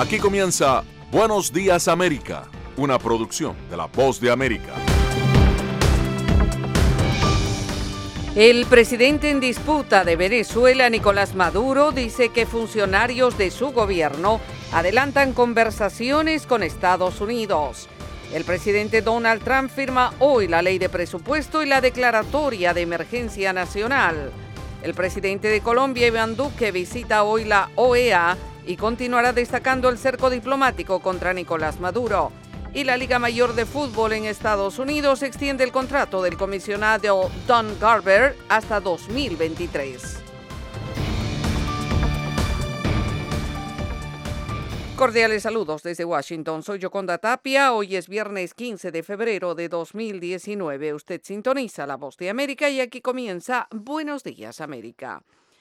Aquí comienza Buenos Días América, una producción de La Voz de América. El presidente en disputa de Venezuela, Nicolás Maduro, dice que funcionarios de su gobierno adelantan conversaciones con Estados Unidos. El presidente Donald Trump firma hoy la ley de presupuesto y la declaratoria de emergencia nacional. El presidente de Colombia, Iván Duque, visita hoy la OEA y continuará destacando el cerco diplomático contra Nicolás Maduro. Y la Liga Mayor de Fútbol en Estados Unidos extiende el contrato del comisionado Don Garber hasta 2023. Cordiales saludos desde Washington. Soy Yoconda Tapia. Hoy es viernes 15 de febrero de 2019. Usted sintoniza La Voz de América y aquí comienza Buenos Días América.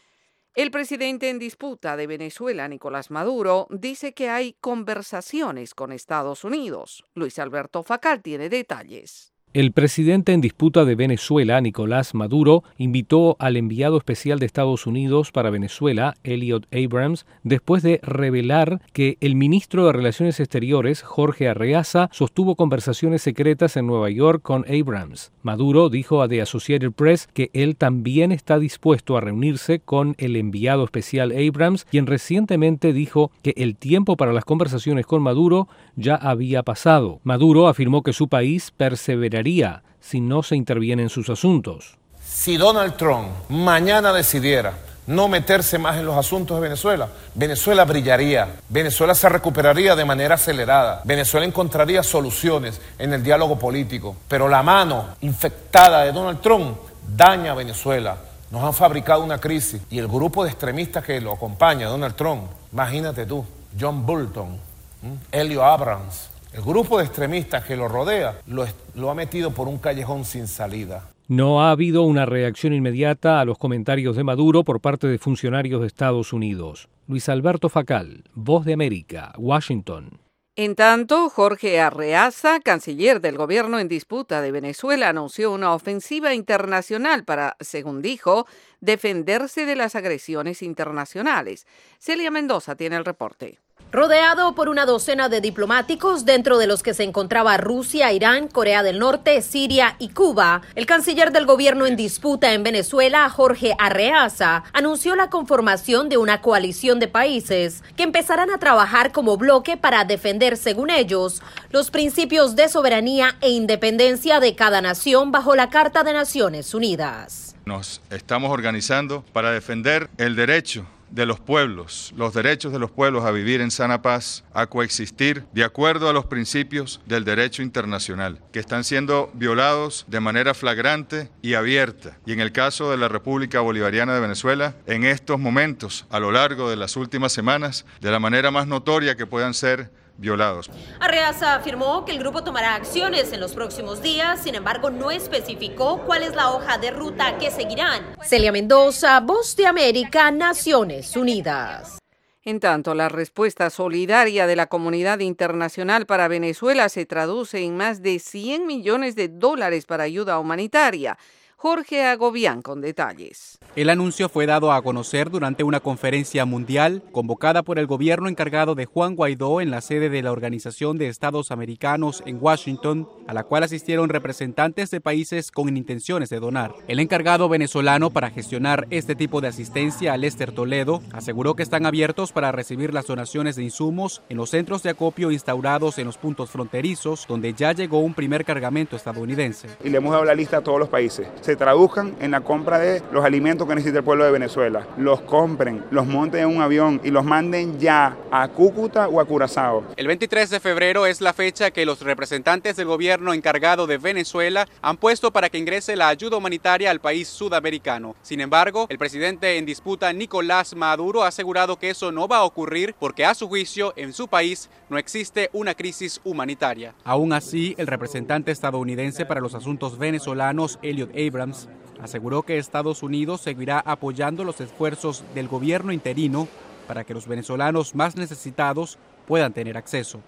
El presidente en disputa de Venezuela, Nicolás Maduro, dice que hay conversaciones con Estados Unidos. Luis Alberto Facal tiene detalles. El presidente en disputa de Venezuela, Nicolás Maduro, invitó al enviado especial de Estados Unidos para Venezuela, Elliot Abrams, después de revelar que el ministro de Relaciones Exteriores, Jorge Arreaza, sostuvo conversaciones secretas en Nueva York con Abrams. Maduro dijo a The Associated Press que él también está dispuesto a reunirse con el enviado especial Abrams, quien recientemente dijo que el tiempo para las conversaciones con Maduro ya había pasado. Maduro afirmó que su país perseveraría si no se interviene en sus asuntos. Si Donald Trump mañana decidiera no meterse más en los asuntos de Venezuela, Venezuela brillaría, Venezuela se recuperaría de manera acelerada, Venezuela encontraría soluciones en el diálogo político, pero la mano infectada de Donald Trump daña a Venezuela. Nos han fabricado una crisis y el grupo de extremistas que lo acompaña, Donald Trump, imagínate tú, John Bolton, Elliot Abrams, el grupo de extremistas que lo rodea lo ha metido por un callejón sin salida. No ha habido una reacción inmediata a los comentarios de Maduro por parte de funcionarios de Estados Unidos. Luis Alberto Facal, Voz de América, Washington. En tanto, Jorge Arreaza, canciller del gobierno en disputa de Venezuela, anunció una ofensiva internacional para, según dijo, defenderse de las agresiones internacionales. Celia Mendoza tiene el reporte. Rodeado por una docena de diplomáticos, dentro de los que se encontraba Rusia, Irán, Corea del Norte, Siria y Cuba, el canciller del gobierno en disputa en Venezuela, Jorge Arreaza, anunció la conformación de una coalición de países que empezarán a trabajar como bloque para defender, según ellos, los principios de soberanía e independencia de cada nación bajo la Carta de Naciones Unidas. Nos estamos organizando para defender el derecho de los pueblos, los derechos de los pueblos a vivir en sana paz, a coexistir de acuerdo a los principios del derecho internacional, que están siendo violados de manera flagrante y abierta. Y en el caso de la República Bolivariana de Venezuela, en estos momentos, a lo largo de las últimas semanas, de la manera más notoria que puedan ser violados. Arreaza afirmó que el grupo tomará acciones en los próximos días, sin embargo no especificó cuál es la hoja de ruta que seguirán. Celia Mendoza, Voz de América, Naciones Unidas. En tanto, la respuesta solidaria de la comunidad internacional para Venezuela se traduce en más de $100 millones para ayuda humanitaria. Jorge Agobián con detalles. El anuncio fue dado a conocer durante una conferencia mundial convocada por el gobierno encargado de Juan Guaidó en la sede de la Organización de Estados Americanos en Washington, a la cual asistieron representantes de países con intenciones de donar. El encargado venezolano para gestionar este tipo de asistencia, Lester Toledo, aseguró que están abiertos para recibir las donaciones de insumos en los centros de acopio instaurados en los puntos fronterizos, donde ya llegó un primer cargamento estadounidense. Y le hemos dado la lista a todos los países. Se traduzcan en la compra de los alimentos que necesita el pueblo de Venezuela. Los compren, los monten en un avión y los manden ya a Cúcuta o a Curazao. El 23 de febrero es la fecha que los representantes del gobierno encargado de Venezuela han puesto para que ingrese la ayuda humanitaria al país sudamericano. Sin embargo, el presidente en disputa, Nicolás Maduro, ha asegurado que eso no va a ocurrir porque, a su juicio, en su país no existe una crisis humanitaria. Aún así, el representante estadounidense para los asuntos venezolanos, Elliot Abrams, aseguró que Estados Unidos seguirá apoyando los esfuerzos del gobierno interino para que los venezolanos más necesitados puedan tener acceso.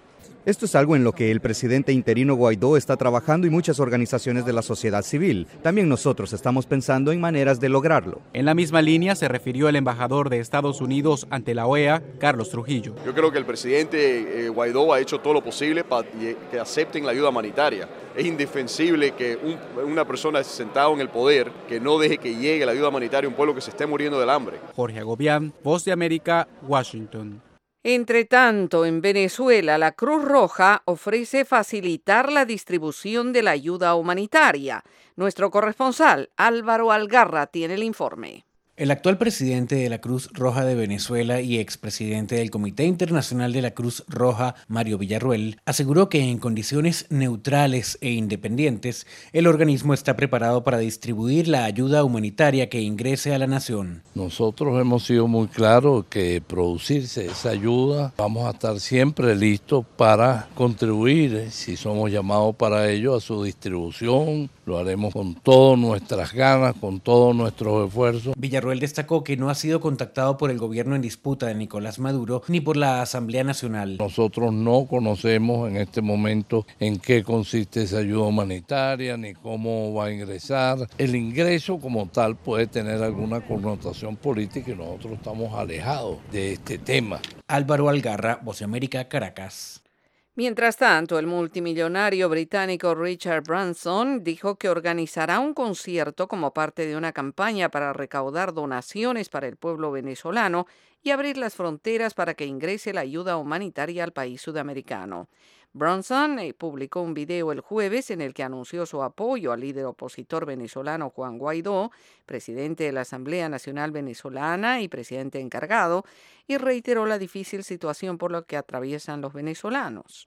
Esto es algo en lo que el presidente interino Guaidó está trabajando y muchas organizaciones de la sociedad civil. También nosotros estamos pensando en maneras de lograrlo. En la misma línea se refirió el embajador de Estados Unidos ante la OEA, Carlos Trujillo. Yo creo que el presidente Guaidó ha hecho todo lo posible para que acepten la ayuda humanitaria. Es indefensible que una persona sentada en el poder que no deje que llegue la ayuda humanitaria a un pueblo que se esté muriendo del hambre. Jorge Agobián, Voz de América, Washington. Entre tanto, en Venezuela, la Cruz Roja ofrece facilitar la distribución de la ayuda humanitaria. Nuestro corresponsal, Álvaro Algarra, tiene el informe. El actual presidente de la Cruz Roja de Venezuela y expresidente del Comité Internacional de la Cruz Roja, Mario Villarruel, aseguró que en condiciones neutrales e independientes, el organismo está preparado para distribuir la ayuda humanitaria que ingrese a la nación. Nosotros hemos sido muy claros que producirse esa ayuda, vamos a estar siempre listos para contribuir, si somos llamados para ello, a su distribución. Lo haremos con todas nuestras ganas, con todos nuestros esfuerzos. Villarruel destacó que no ha sido contactado por el gobierno en disputa de Nicolás Maduro ni por la Asamblea Nacional. Nosotros no conocemos en este momento en qué consiste esa ayuda humanitaria ni cómo va a ingresar. El ingreso como tal puede tener alguna connotación política y nosotros estamos alejados de este tema. Álvaro Algarra, Voz de América, Caracas. Mientras tanto, el multimillonario británico Richard Branson dijo que organizará un concierto como parte de una campaña para recaudar donaciones para el pueblo venezolano y abrir las fronteras para que ingrese la ayuda humanitaria al país sudamericano. Branson publicó un video el jueves en el que anunció su apoyo al líder opositor venezolano Juan Guaidó, presidente de la Asamblea Nacional Venezolana y presidente encargado, y reiteró la difícil situación por la que atraviesan los venezolanos.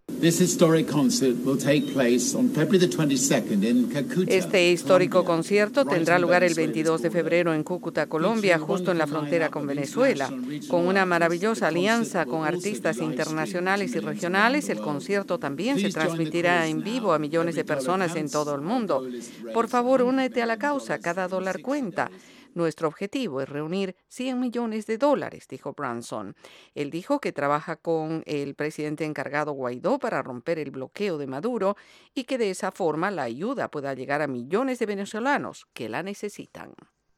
Este histórico concierto tendrá lugar el 22 de febrero en Cúcuta, Colombia, justo en la frontera con Venezuela. Con una maravillosa alianza con artistas internacionales y regionales, el concierto también se transmitirá en vivo a millones de personas en todo el mundo. Por favor, únete a la causa, cada dólar cuenta. Nuestro objetivo es reunir $100 millones, dijo Branson. Él dijo que trabaja con el presidente encargado Guaidó para romper el bloqueo de Maduro y que de esa forma la ayuda pueda llegar a millones de venezolanos que la necesitan.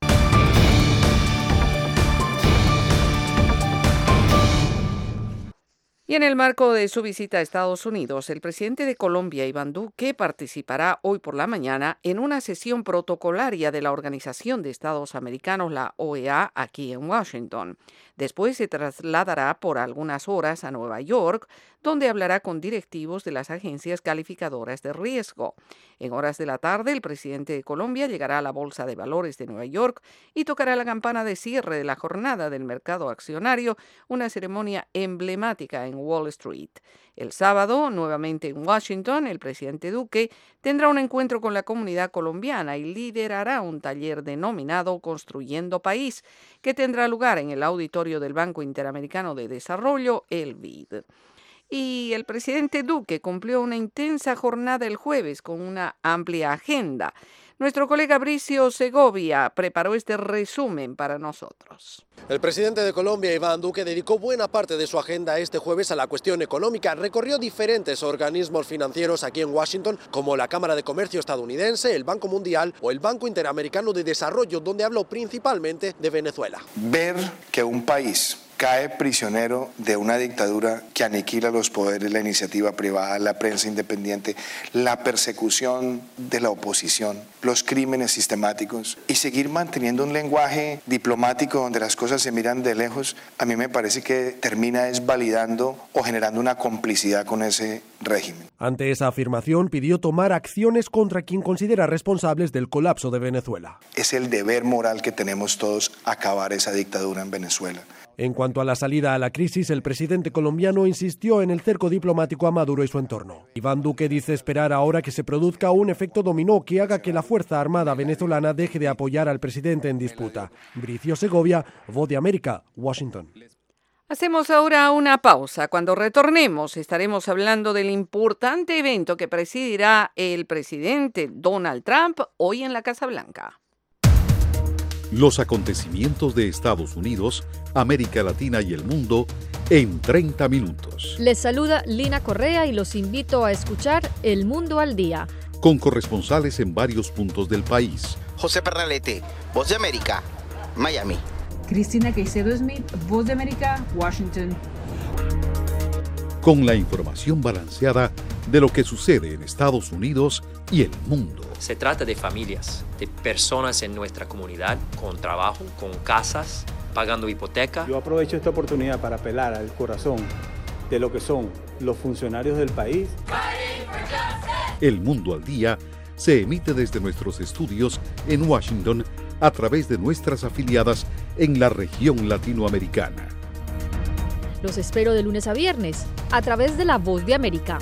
Y en el marco de su visita a Estados Unidos, el presidente de Colombia, Iván Duque, participará hoy por la mañana en una sesión protocolaria de la Organización de Estados Americanos, la OEA, aquí en Washington. Después se trasladará por algunas horas a Nueva York, donde hablará con directivos de las agencias calificadoras de riesgo. En horas de la tarde, el presidente de Colombia llegará a la Bolsa de Valores de Nueva York y tocará la campana de cierre de la jornada del mercado accionario, una ceremonia emblemática en Wall Street. El sábado, nuevamente en Washington, el presidente Duque tendrá un encuentro con la comunidad colombiana y liderará un taller denominado Construyendo País, que tendrá lugar en el auditorio del Banco Interamericano de Desarrollo, el BID. Y el presidente Duque cumplió una intensa jornada el jueves con una amplia agenda. Nuestro colega Bricio Segovia preparó este resumen para nosotros. El presidente de Colombia, Iván Duque, dedicó buena parte de su agenda este jueves a la cuestión económica. Recorrió diferentes organismos financieros aquí en Washington, como la Cámara de Comercio estadounidense, el Banco Mundial o el Banco Interamericano de Desarrollo, donde habló principalmente de Venezuela. Ver que un país cae prisionero de una dictadura que aniquila los poderes, la iniciativa privada, la prensa independiente, la persecución de la oposición, los crímenes sistemáticos y seguir manteniendo un lenguaje diplomático donde las cosas se miran de lejos, a mí me parece que termina validando o generando una complicidad con ese régimen. Ante esa afirmación, pidió tomar acciones contra quien considera responsables del colapso de Venezuela. Es el deber moral que tenemos todos acabar esa dictadura en Venezuela. En cuanto a la salida a la crisis, el presidente colombiano insistió en el cerco diplomático a Maduro y su entorno. Iván Duque dice esperar ahora que se produzca un efecto dominó que haga que la Fuerza Armada venezolana deje de apoyar al presidente en disputa. Bricio Segovia, Voz de América, Washington. Hacemos ahora una pausa. Cuando retornemos estaremos hablando del importante evento que presidirá el presidente Donald Trump hoy en la Casa Blanca. Los acontecimientos de Estados Unidos, América Latina y el mundo en 30 minutos. Les saluda Lina Correa y los invito a escuchar El Mundo al Día. Con corresponsales en varios puntos del país. José Pernalete, Voz de América, Miami. Cristina Caicedo Smith, Voz de América, Washington. Con la información balanceada de lo que sucede en Estados Unidos y el mundo. Se trata de familias, de personas en nuestra comunidad, con trabajo, con casas, pagando hipoteca. Yo aprovecho esta oportunidad para apelar al corazón de lo que son los funcionarios del país. El Mundo al Día se emite desde nuestros estudios en Washington a través de nuestras afiliadas en la región latinoamericana. Los espero de lunes a viernes a través de La Voz de América.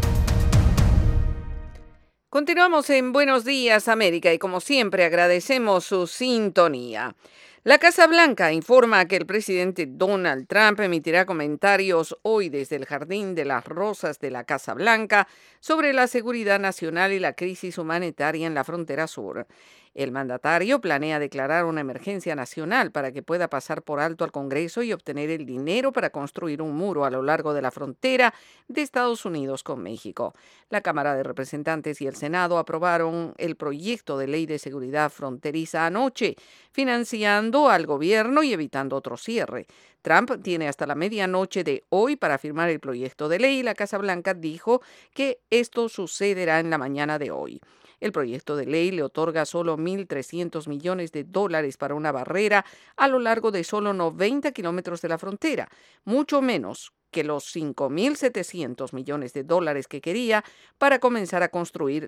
Continuamos en Buenos Días, América, y como siempre agradecemos su sintonía. La Casa Blanca informa que el presidente Donald Trump emitirá comentarios hoy desde el Jardín de las Rosas de la Casa Blanca sobre la seguridad nacional y la crisis humanitaria en la frontera sur. El mandatario planea declarar una emergencia nacional para que pueda pasar por alto al Congreso y obtener el dinero para construir un muro a lo largo de la frontera de Estados Unidos con México. La Cámara de Representantes y el Senado aprobaron el proyecto de ley de seguridad fronteriza anoche, financiando al gobierno y evitando otro cierre. Trump tiene hasta la medianoche de hoy para firmar el proyecto de ley y la Casa Blanca dijo que esto sucederá en la mañana de hoy. El proyecto de ley le otorga solo $1.300 millones para una barrera a lo largo de solo 90 kilómetros de la frontera, mucho menos que los $5.700 millones que quería para comenzar a construir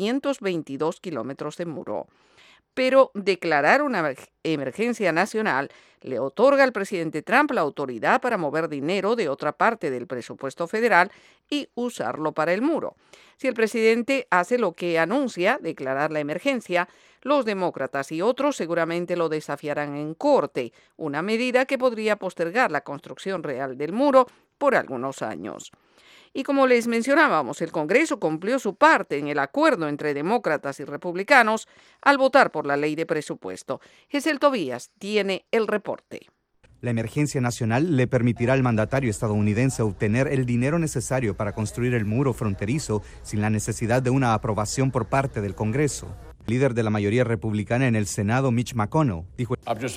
322 kilómetros de muro. Pero declarar una emergencia nacional le otorga al presidente Trump la autoridad para mover dinero de otra parte del presupuesto federal y usarlo para el muro. Si el presidente hace lo que anuncia, declarar la emergencia, los demócratas y otros seguramente lo desafiarán en corte, una medida que podría postergar la construcción real del muro por algunos años. Y como les mencionábamos, el Congreso cumplió su parte en el acuerdo entre demócratas y republicanos al votar por la ley de presupuesto. Gesell Tobías tiene el reporte. La emergencia nacional le permitirá al mandatario estadounidense obtener el dinero necesario para construir el muro fronterizo sin la necesidad de una aprobación por parte del Congreso. El líder de la mayoría republicana en el Senado, Mitch McConnell, dijo: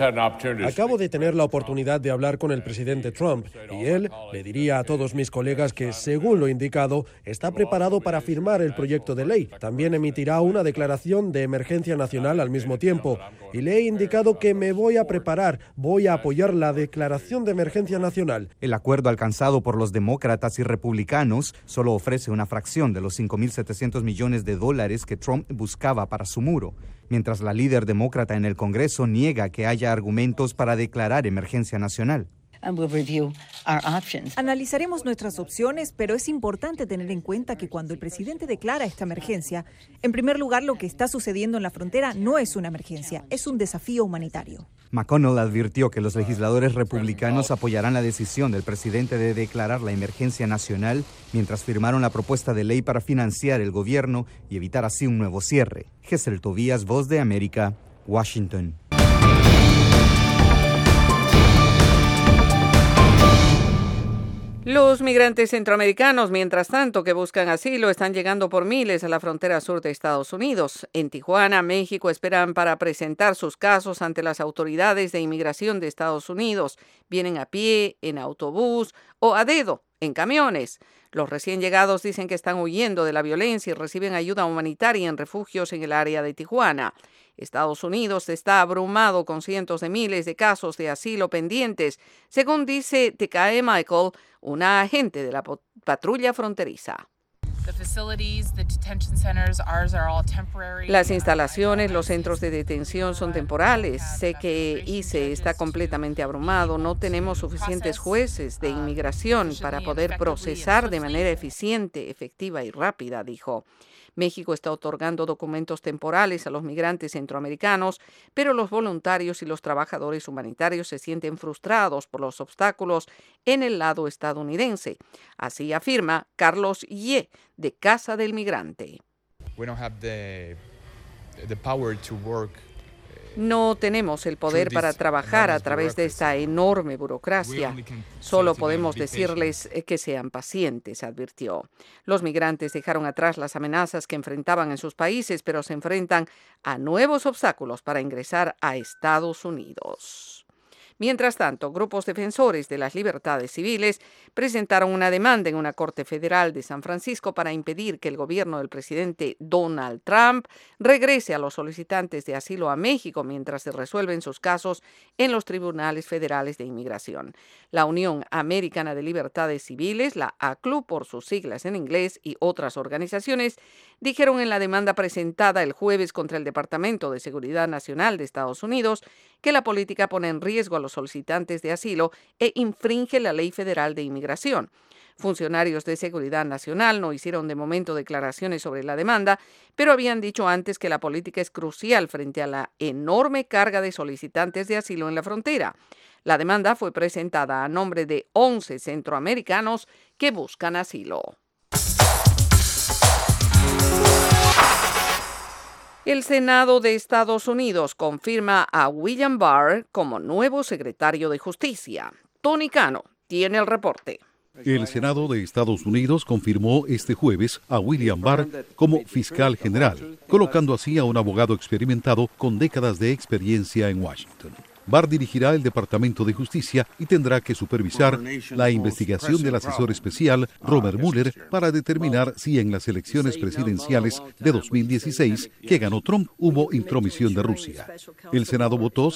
Acabo de tener la oportunidad de hablar con el presidente Trump y él le diría a todos mis colegas que, según lo indicado, está preparado para firmar el proyecto de ley. También emitirá una declaración de emergencia nacional al mismo tiempo. Y le he indicado que me voy a preparar, voy a apoyar la declaración de emergencia nacional. El acuerdo alcanzado por los demócratas y republicanos solo ofrece una fracción de los $5.700 millones que Trump buscaba para su muro, mientras la líder demócrata en el Congreso niega que haya argumentos para declarar emergencia nacional. Analizaremos nuestras opciones, pero es importante tener en cuenta que cuando el presidente declara esta emergencia, en primer lugar, lo que está sucediendo en la frontera no es una emergencia, es un desafío humanitario. McConnell advirtió que los legisladores republicanos apoyarán la decisión del presidente de declarar la emergencia nacional mientras firmaron la propuesta de ley para financiar el gobierno y evitar así un nuevo cierre. Gesell Tobías, Voz de América, Washington. Los migrantes centroamericanos, mientras tanto, que buscan asilo, están llegando por miles a la frontera sur de Estados Unidos. En Tijuana, México, esperan para presentar sus casos ante las autoridades de inmigración de Estados Unidos. Vienen a pie, en autobús o a dedo, en camiones. Los recién llegados dicen que están huyendo de la violencia y reciben ayuda humanitaria en refugios en el área de Tijuana. Estados Unidos está abrumado con cientos de miles de casos de asilo pendientes, según dice Tekae Michael, una agente de la patrulla fronteriza. Las instalaciones, los centros de detención son temporales. Sé que ICE está completamente abrumado. No tenemos suficientes jueces de inmigración para poder procesar de manera eficiente, efectiva y rápida, dijo. México está otorgando documentos temporales a los migrantes centroamericanos, pero los voluntarios y los trabajadores humanitarios se sienten frustrados por los obstáculos en el lado estadounidense. Así afirma Carlos Ye, de Casa del Migrante. No tenemos el poder para trabajar a través de esta enorme burocracia. Solo podemos decirles que sean pacientes, advirtió. Los migrantes dejaron atrás las amenazas que enfrentaban en sus países, pero se enfrentan a nuevos obstáculos para ingresar a Estados Unidos. Mientras tanto, grupos defensores de las libertades civiles presentaron una demanda en una corte federal de San Francisco para impedir que el gobierno del presidente Donald Trump regrese a los solicitantes de asilo a México mientras se resuelven sus casos en los tribunales federales de inmigración. La Unión Americana de Libertades Civiles, la ACLU por sus siglas en inglés, y otras organizaciones dijeron en la demanda presentada el jueves contra el Departamento de Seguridad Nacional de Estados Unidos que la política pone en riesgo a los solicitantes de asilo e infringe la ley federal de inmigración. Funcionarios de Seguridad Nacional no hicieron de momento declaraciones sobre la demanda, pero habían dicho antes que la política es crucial frente a la enorme carga de solicitantes de asilo en la frontera. La demanda fue presentada a nombre de 11 centroamericanos que buscan asilo. El Senado de Estados Unidos confirma a William Barr como nuevo secretario de Justicia. Tony Cano tiene el reporte. El Senado de Estados Unidos confirmó este jueves a William Barr como fiscal general, colocando así a un abogado experimentado con décadas de experiencia en Washington. Barr dirigirá el Departamento de Justicia y tendrá que supervisar la investigación del asesor especial Robert Mueller para determinar si en las elecciones presidenciales de 2016 que ganó Trump hubo intromisión de Rusia. El Senado votó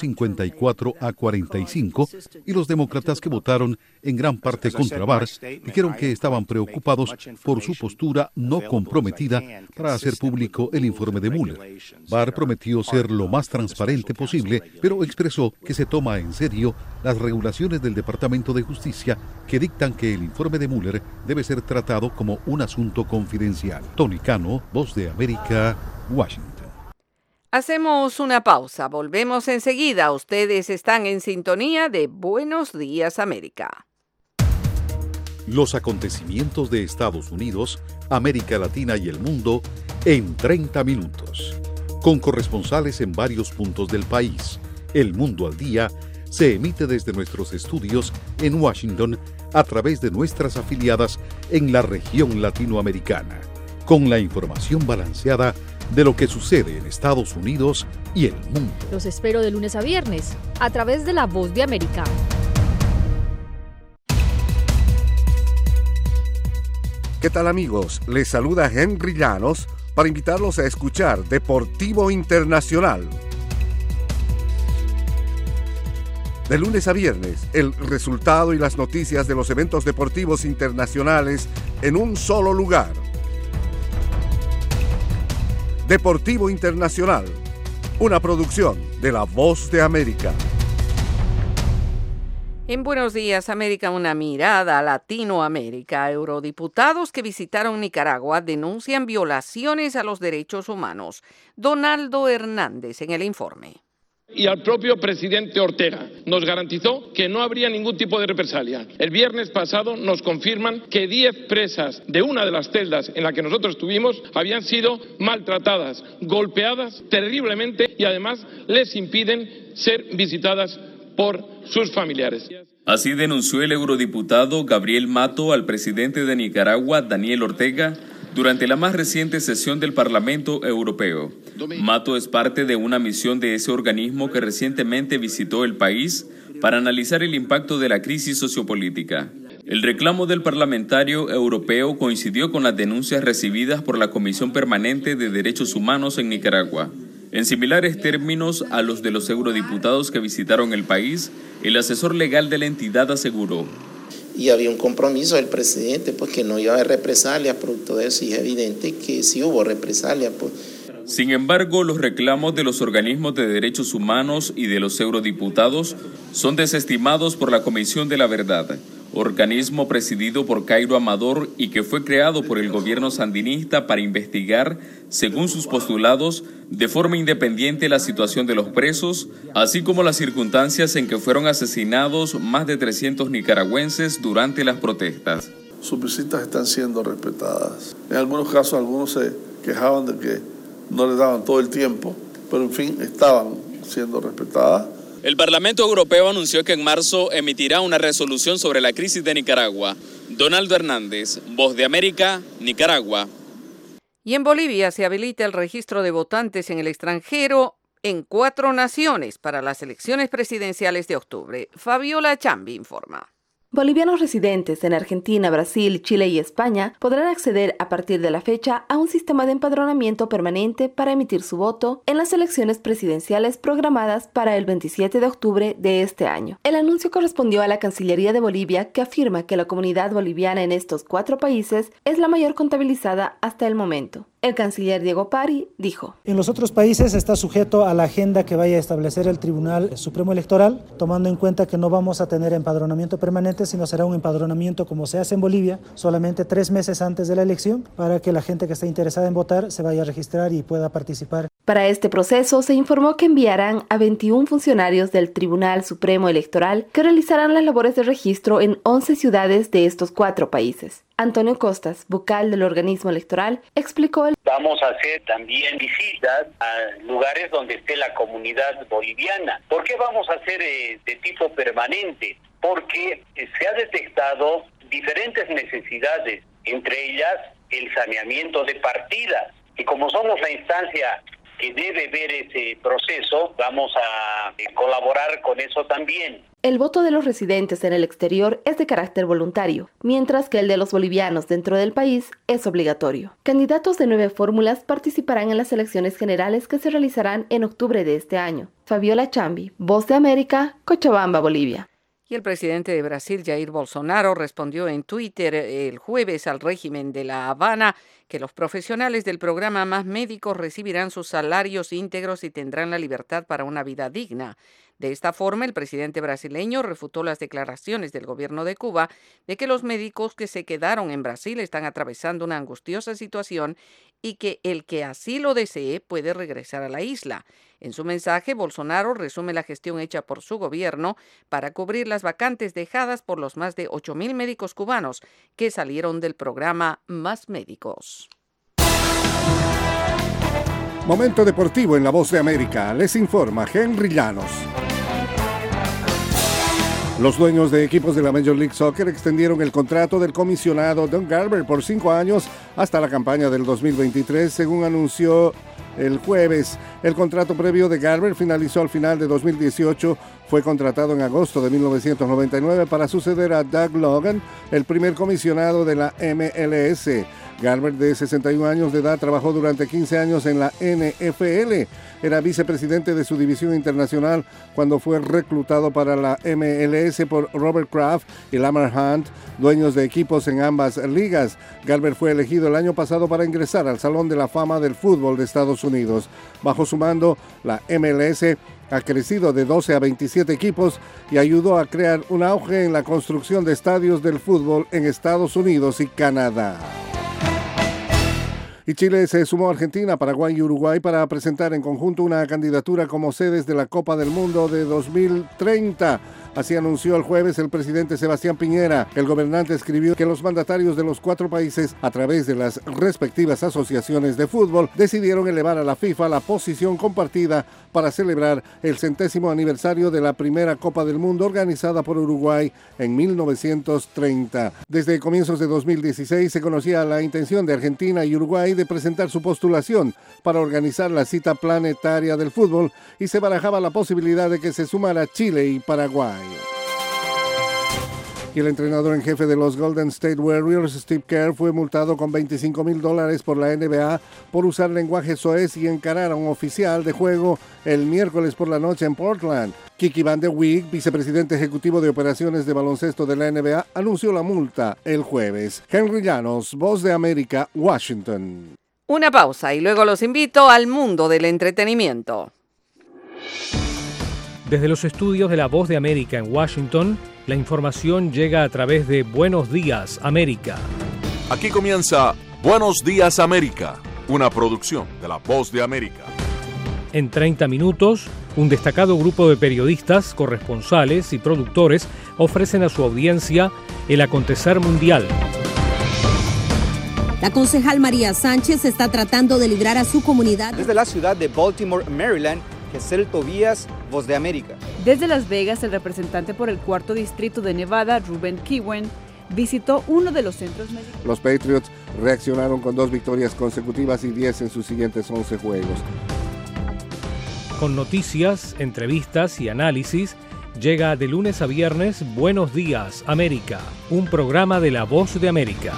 54-45 y los demócratas que votaron en gran parte contra Barr dijeron que estaban preocupados por su postura no comprometida para hacer público el informe de Mueller. Barr prometió ser lo más transparente posible, pero expresó que se toma en serio las regulaciones del Departamento de Justicia que dictan que el informe de Mueller debe ser tratado como un asunto confidencial. Tony Cano, Voz de América, Washington. Hacemos una pausa, volvemos enseguida. Ustedes están en sintonía de Buenos Días América. Los acontecimientos de Estados Unidos, América Latina y el mundo en 30 minutos. Con corresponsales en varios puntos del país. El Mundo al Día se emite desde nuestros estudios en Washington a través de nuestras afiliadas en la región latinoamericana, con la información balanceada de lo que sucede en Estados Unidos y el mundo. Los espero de lunes a viernes a través de La Voz de América. ¿Qué tal, amigos? Les saluda Henry Llanos para invitarlos a escuchar Deportivo Internacional. De lunes a viernes, el resultado y las noticias de los eventos deportivos internacionales en un solo lugar. Deportivo Internacional, una producción de La Voz de América. En Buenos Días América, una mirada a Latinoamérica. Eurodiputados que visitaron Nicaragua denuncian violaciones a los derechos humanos. Donaldo Hernández en el informe. Y al propio presidente Ortega nos garantizó que no habría ningún tipo de represalia. El viernes pasado nos confirman que 10 presas de una de las celdas en la que nosotros estuvimos habían sido maltratadas, golpeadas terriblemente y además les impiden ser visitadas por sus familiares. Así denunció el eurodiputado Gabriel Mato al presidente de Nicaragua, Daniel Ortega, durante la más reciente sesión del Parlamento Europeo. Mato es parte de una misión de ese organismo que recientemente visitó el país para analizar el impacto de la crisis sociopolítica. El reclamo del parlamentario europeo coincidió con las denuncias recibidas por la Comisión Permanente de Derechos Humanos en Nicaragua. En similares términos a los de los eurodiputados que visitaron el país, el asesor legal de la entidad aseguró: y había un compromiso del presidente, pues que no iba a haber represalias producto de eso, y es evidente que sí hubo represalias. Sin embargo, los reclamos de los organismos de derechos humanos y de los eurodiputados son desestimados por la Comisión de la Verdad, organismo presidido por Cairo Amador y que fue creado por el gobierno sandinista para investigar, según sus postulados, de forma independiente la situación de los presos, así como las circunstancias en que fueron asesinados más de 300 nicaragüenses durante las protestas. Sus visitas están siendo respetadas. En algunos casos, algunos se quejaban de que no les daban todo el tiempo, pero en fin, estaban siendo respetadas. El Parlamento Europeo anunció que en marzo emitirá una resolución sobre la crisis de Nicaragua. Donaldo Hernández, Voz de América, Nicaragua. Y en Bolivia se habilita el registro de votantes en el extranjero en 4 naciones para las elecciones presidenciales de octubre. Fabiola Chambi informa. Bolivianos residentes en Argentina, Brasil, Chile y España podrán acceder a partir de la fecha a un sistema de empadronamiento permanente para emitir su voto en las elecciones presidenciales programadas para el 27 de octubre de este año. El anuncio correspondió a la Cancillería de Bolivia, que afirma que la comunidad boliviana en estos 4 países es la mayor contabilizada hasta el momento. El canciller Diego Pari dijo: en los otros países está sujeto a la agenda que vaya a establecer el Tribunal Supremo Electoral, tomando en cuenta que no vamos a tener empadronamiento permanente, sino será un empadronamiento como se hace en Bolivia, solamente 3 meses antes de la elección, para que la gente que esté interesada en votar se vaya a registrar y pueda participar. Para este proceso se informó que enviarán a 21 funcionarios del Tribunal Supremo Electoral que realizarán las labores de registro en 11 ciudades de estos 4 países. Antonio Costas, vocal del organismo electoral, explicó Vamos a hacer también visitas a lugares donde esté la comunidad boliviana. ¿Por qué vamos a hacer de tipo permanente? Porque se ha detectado diferentes necesidades, entre ellas el saneamiento de partidas. Y como somos la instancia que debe ver ese proceso, vamos a colaborar con eso también. El voto de los residentes en el exterior es de carácter voluntario, mientras que el de los bolivianos dentro del país es obligatorio. Candidatos de 9 fórmulas participarán en las elecciones generales que se realizarán en octubre de este año. Fabiola Chambi, Voz de América, Cochabamba, Bolivia. Y el presidente de Brasil, Jair Bolsonaro, respondió en Twitter el jueves al régimen de La Habana que los profesionales del programa Más Médicos recibirán sus salarios íntegros y tendrán la libertad para una vida digna. De esta forma, el presidente brasileño refutó las declaraciones del gobierno de Cuba de que los médicos que se quedaron en Brasil están atravesando una angustiosa situación y que el que así lo desee puede regresar a la isla. En su mensaje, Bolsonaro resume la gestión hecha por su gobierno para cubrir las vacantes dejadas por los más de 8.000 médicos cubanos que salieron del programa Más Médicos. Momento deportivo en La Voz de América. Les informa Henry Llanos. Los dueños de equipos de la Major League Soccer extendieron el contrato del comisionado Don Garber por 5 años hasta la campaña del 2023, según anunció el jueves. El contrato previo de Garber finalizó al final de 2018. Fue contratado en agosto de 1999 para suceder a Doug Logan, el primer comisionado de la MLS. Garber, de 61 años de edad, trabajó durante 15 años en la NFL. Era vicepresidente de su división internacional cuando fue reclutado para la MLS por Robert Kraft y Lamar Hunt, dueños de equipos en ambas ligas. Garber fue elegido el año pasado para ingresar al Salón de la Fama del Fútbol de Estados Unidos. Bajo su mando, la MLS ha crecido de 12 a 27 equipos y ayudó a crear un auge en la construcción de estadios del fútbol en Estados Unidos y Canadá. Y Chile se sumó a Argentina, Paraguay y Uruguay para presentar en conjunto una candidatura como sedes de la Copa del Mundo de 2030. Así anunció el jueves el presidente Sebastián Piñera. El gobernante escribió que los mandatarios de los 4 países, a través de las respectivas asociaciones de fútbol, decidieron elevar a la FIFA la posición compartida para celebrar el 100º aniversario de la primera Copa del Mundo organizada por Uruguay en 1930. Desde comienzos de 2016 se conocía la intención de Argentina y Uruguay de presentar su postulación para organizar la cita planetaria del fútbol y se barajaba la posibilidad de que se sumara Chile y Paraguay. Y el entrenador en jefe de los Golden State Warriors, Steve Kerr, fue multado con $25,000 por la NBA por usar lenguaje soez y encarar a un oficial de juego el miércoles por la noche en Portland. Kiki Van der Week, vicepresidente ejecutivo de operaciones de baloncesto de la NBA, anunció la multa el jueves. Henry Llanos, Voz de América, Washington. Una pausa y luego los invito al mundo del entretenimiento. Desde los estudios de La Voz de América en Washington, la información llega a través de Buenos Días, América. Aquí comienza Buenos Días, América, una producción de La Voz de América. En 30 minutos, un destacado grupo de periodistas, corresponsales y productores ofrecen a su audiencia el acontecer mundial. La concejal María Sánchez está tratando de librar a su comunidad. Desde la ciudad de Baltimore, Maryland, Gesell Tobías, Voz de América. Desde Las Vegas, el representante por el 4º distrito de Nevada, Ruben Kiwen, visitó uno de los centros médicos. Los Patriots reaccionaron con 2 victorias consecutivas y 10 en sus siguientes 11 juegos. Con noticias, entrevistas y análisis, llega de lunes a viernes Buenos Días, América, un programa de La Voz de América.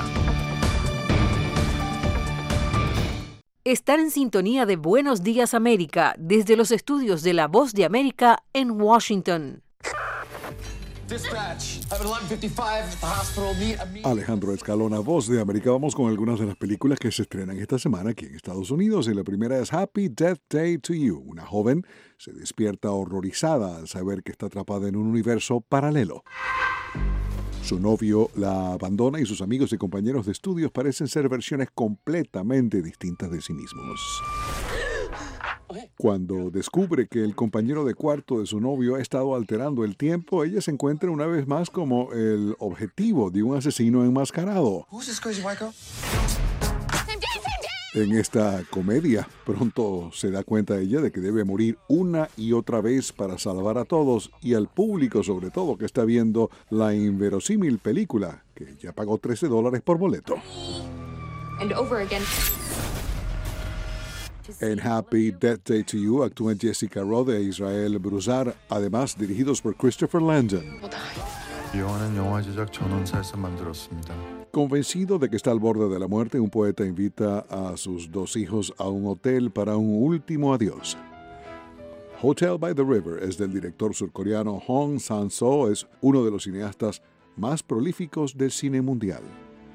Están en sintonía de Buenos Días, América, desde los estudios de La Voz de América en Washington. Alejandro Escalona, Voz de América. Vamos con algunas de las películas que se estrenan esta semana aquí en Estados Unidos. Y la primera es Happy Death Day to You. Una joven se despierta horrorizada al saber que está atrapada en un universo paralelo. Su novio la abandona y sus amigos y compañeros de estudios parecen ser versiones completamente distintas de sí mismos. Cuando descubre que el compañero de cuarto de su novio ha estado alterando el tiempo, ella se encuentra una vez más como el objetivo de un asesino enmascarado. En esta comedia, pronto se da cuenta ella de que debe morir una y otra vez para salvar a todos y al público, sobre todo, que está viendo la inverosímil película, que ya pagó $13 por boleto. En Happy Death Day to You actúan Jessica Rode e Israel Bruzar, además dirigidos por Christopher Landon. Convencido de que está al borde de la muerte, un poeta invita a sus 2 hijos a un hotel para un último adiós. Hotel by the River es del director surcoreano Hong Sang-soo, es uno de los cineastas más prolíficos del cine mundial.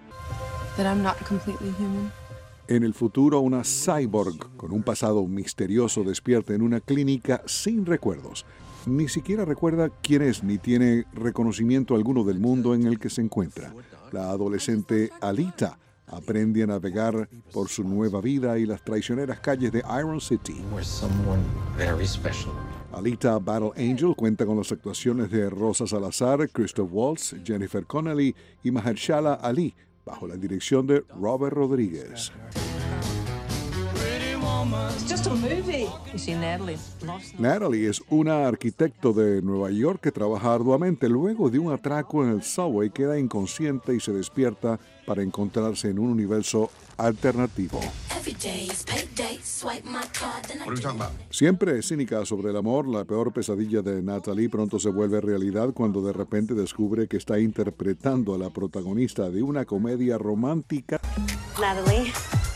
En el futuro, una cyborg con un pasado misterioso despierta en una clínica sin recuerdos. Ni siquiera recuerda quién es ni tiene reconocimiento alguno del mundo en el que se encuentra. La adolescente Alita aprende a navegar por su nueva vida y las traicioneras calles de Iron City. Alita Battle Angel cuenta con las actuaciones de Rosa Salazar, Christoph Waltz, Jennifer Connelly y Mahershala Ali, bajo la dirección de Robert Rodríguez. Natalie es una arquitecto de Nueva York que trabaja arduamente. Luego de un atraco en el subway, queda inconsciente y se despierta para encontrarse en un universo alternativo. Siempre cínica sobre el amor, la peor pesadilla de Natalie pronto se vuelve realidad cuando de repente descubre que está interpretando a la protagonista de una comedia romántica. Natalie.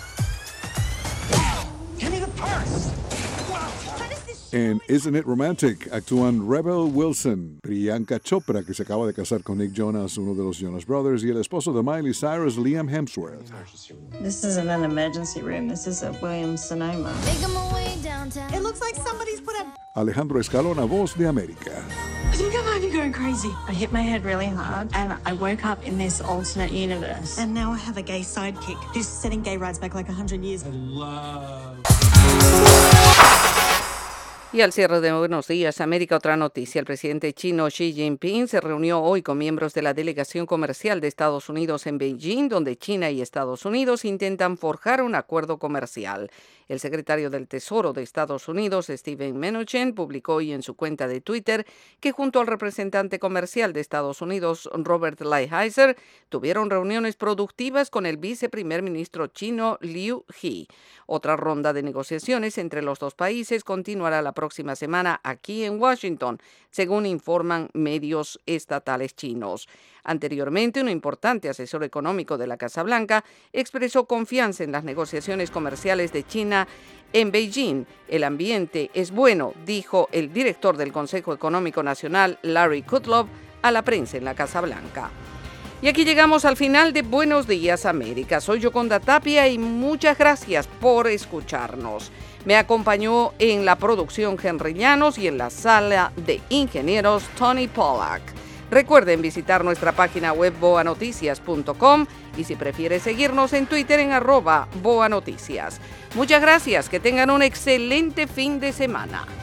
En Isn't It Romantic actúan Rebel Wilson, Priyanka Chopra, que se acaba de casar con Nick Jonas, uno de los Jonas Brothers, y el esposo de Miley Cyrus, Liam Hemsworth. This isn't an emergency room. This is a Williams-Sonoma. It looks like somebody's put a... Alejandro Escalona, Voz de América. I think I might be going crazy. I hit my head really hard, and I woke up in this alternate universe. And now I have a gay sidekick who's setting gay rights back like 100 years. Y al cierre de Buenos Días, América, otra noticia. El presidente chino Xi Jinping se reunió hoy con miembros de la delegación comercial de Estados Unidos en Beijing, donde China y Estados Unidos intentan forjar un acuerdo comercial. El secretario del Tesoro de Estados Unidos, Steven Mnuchin, publicó hoy en su cuenta de Twitter que junto al representante comercial de Estados Unidos, Robert Lighthizer, tuvieron reuniones productivas con el viceprimer ministro chino Liu He. Otra ronda de negociaciones entre los dos países continuará la próxima semana aquí en Washington, según informan medios estatales chinos. Anteriormente, un importante asesor económico de la Casa Blanca expresó confianza en las negociaciones comerciales de China en Beijing. El ambiente es bueno, dijo el director del Consejo Económico Nacional, Larry Kudlow, a la prensa en la Casa Blanca. Y aquí llegamos al final de Buenos Días, América. Soy Yoconda Tapia y muchas gracias por escucharnos. Me acompañó en la producción Henry Llanos y en la sala de ingenieros Tony Pollack. Recuerden visitar nuestra página web boanoticias.com y si prefiere seguirnos en Twitter en @boanoticias. Muchas gracias, que tengan un excelente fin de semana.